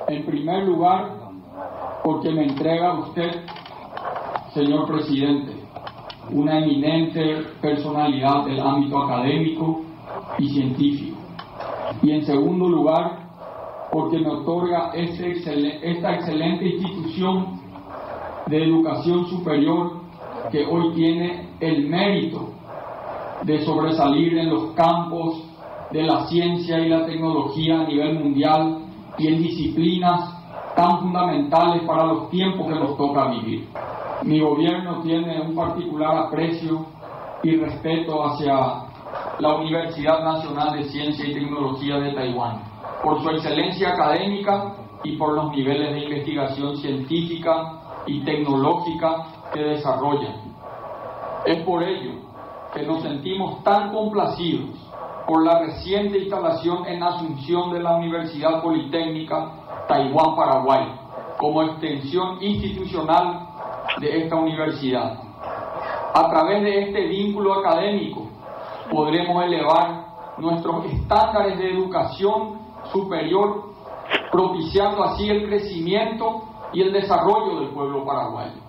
En primer lugar, porque me entrega a usted, señor presidente, una eminente personalidad del ámbito académico y científico. Y en segundo lugar, porque me otorga esta excelente institución de educación superior que hoy tiene el mérito de sobresalir en los campos de la ciencia y la tecnología a nivel mundial y en disciplinas tan fundamentales para los tiempos que nos toca vivir. Mi gobierno tiene un particular aprecio y respeto hacia la Universidad Nacional de Ciencia y Tecnología de Taiwán, por su excelencia académica y por los niveles de investigación científica y tecnológica que desarrollan. Es por ello que nos sentimos tan complacidos por la reciente instalación en Asunción de la Universidad Politécnica Taiwán-Paraguay como extensión institucional de esta universidad. A través de este vínculo académico podremos elevar nuestros estándares de educación superior, propiciando así el crecimiento y el desarrollo del pueblo paraguayo.